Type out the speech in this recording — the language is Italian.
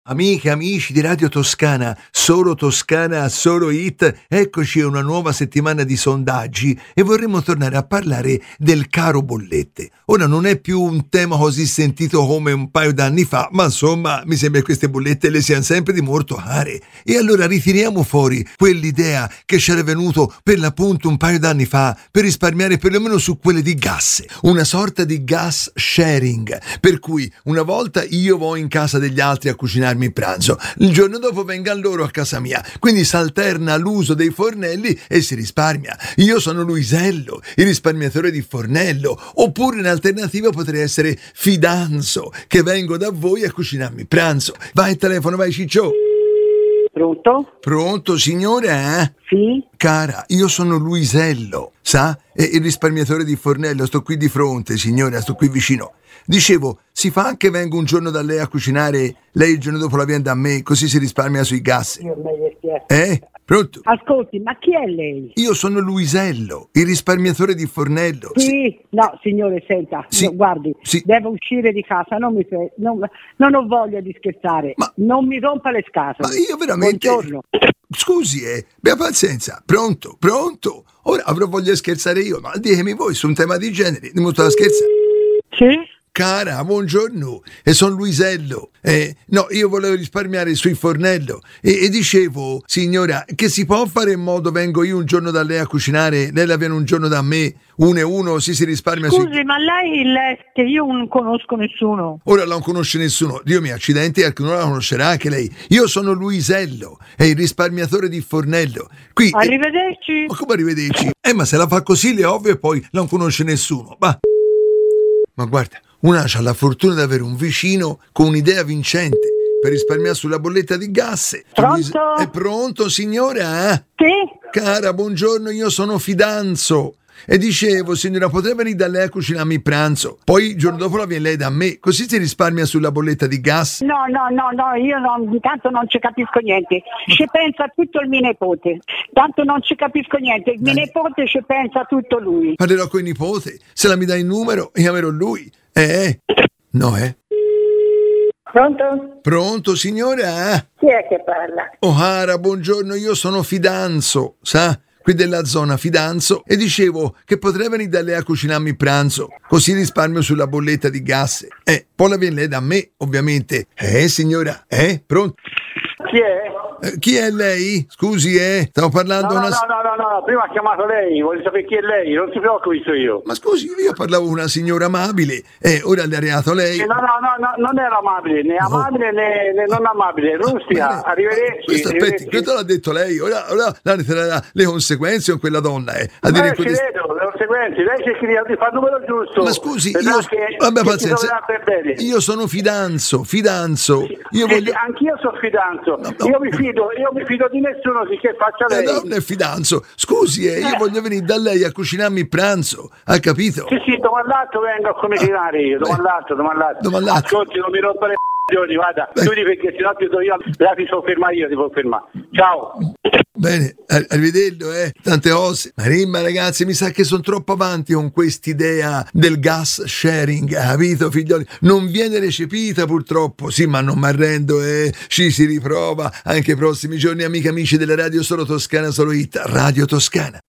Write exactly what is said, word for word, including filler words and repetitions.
Amiche, amici di Radio Toscana, solo Toscana, solo hit, eccoci a una nuova settimana di sondaggi e vorremmo tornare a parlare del caro bollette. Ora non è più un tema così sentito come un paio d'anni fa, ma insomma mi sembra che queste bollette le siano sempre di molto care. E allora ritiriamo fuori quell'idea che c'era venuto per l'appunto un paio d'anni fa per risparmiare perlomeno su quelle di gas, una sorta di gas sharing, per cui una volta io vado in casa degli altri a cucinare il pranzo, il giorno dopo vengano loro a casa mia, quindi si alterna l'uso dei fornelli e si risparmia. Io sono Luisello, il risparmiatore di fornello, oppure in alternativa potrei essere Fidanzo, che vengo da voi a cucinarmi il pranzo. Vai, telefono, vai Ciccio. Pronto? Pronto, signora? Eh? Sì? Cara, io sono Luisello, sa? E il risparmiatore di fornello, sto qui di fronte, signora, sto qui vicino. Dicevo, si fa che vengo un giorno da lei a cucinare, lei il giorno dopo la viene da me, così si risparmia sui gas. Io mi chiesto. Eh? Pronto? Ascolti, ma chi è lei? Io sono Luisello, il risparmiatore di fornello. Sì, no, signore, senta, Sì. no, guardi, Sì. devo uscire di casa, non mi fe- non, non ho voglia di scherzare, Ma- non mi rompa le scatole. Ma io veramente... Buongiorno. Scusi, eh, abbia pazienza. Pronto, pronto. Ora avrò voglia di scherzare io, ma ditemi voi su un tema di genere, di molto da scherzare. Sì? Cara, buongiorno, e sono Luisello. Eh, no, io volevo risparmiare sui fornello e, e dicevo, signora, che si può fare in modo vengo io un giorno da lei a cucinare, lei la viene un giorno da me, uno e uno, si si risparmia Scusi, sui... ma lei che io non conosco nessuno. Ora non conosce nessuno, Dio mio, accidenti, qualcuno la conoscerà anche lei. Io sono Luisello, è il risparmiatore di fornello. Qui, eh, Arrivederci. ma come arrivederci? Eh, ma se la fa così le è ovvio e poi non conosce nessuno. Ma, ma guarda, una ha la fortuna di avere un vicino con un'idea vincente per risparmiare sulla bolletta di gas. Pronto? È pronto, signora? Sì? Cara, buongiorno, io sono Fidanzo. E dicevo, signora, potrei venire da lei a cucinarmi il pranzo? Poi il giorno dopo la viene lei da me, così si risparmia sulla bolletta di gas. No, no, no, no, io non, di tanto non ci capisco niente. Ci pensa tutto il mio nipote. Tanto non ci capisco niente. Il mio Dai. nipote ci pensa tutto lui. Parlerò con il nipote, se la mi dà il numero, chiamerò lui. Eh? No, eh? Pronto? Pronto, signora? Chi è che parla? Oh, cara, buongiorno, io sono Fidanzo, sa? Qui della zona Fidanzo, e dicevo che potrei venire da lei a cucinarmi il pranzo, così risparmio sulla bolletta di gas. Eh, poi la viene lei da me, ovviamente. Eh, signora? Eh, pronto? Chi è? Eh, chi è lei? Scusi, eh, stavo No, parlando no, una... no, no, no, no, prima ha chiamato lei, voglio sapere chi è lei, non si preoccupi, so io. Ma scusi, io parlavo con una signora amabile, eh, ora le è arrivato lei. Eh, No, no, no, no, non era amabile, né No. amabile né, né non amabile, rustica, Bene. arrivederci. Questo, aspetti, arrivederci. questo l'ha detto lei, ora, ora la ritirerà le conseguenze con quella donna, eh, a dire Eh, ci quelle... vedo, le conseguenze, lei cerca di fare il numero giusto. Ma scusi, Vedrà io, che- vabbè, che ti pazienza, troverà per bene. io sono Fidanzo, Fidanzo, io Sì, voglio... sì, anch'io sono fidanzo, No, no. io mi fido, io mi fido di nessuno, sì che faccia Eh, lei. no, non è Fidanzo, scusi, eh, io Eh. voglio venire da lei a cucinarmi il pranzo, ha capito? Sì, sì, domani l'altro vengo a cucinare io, domani l'altro, domani l'altro. Domani l'altro. Ascolti, non mi rompere le coglioni, vada, Beh. chiudi perché sennò ti do io, la ti so fermare io, ti può fermare. Ciao. Bene, ar- arrivederlo, eh, tante cose. Marimma, ragazzi, mi sa che sono troppo avanti con quest'idea del gas sharing, capito, figlioli? Non viene recepita purtroppo, sì, ma non mi arrendo, eh, ci si riprova anche i prossimi giorni, amiche e amici della Radio Solo Toscana, Solo Hit, Radio Toscana.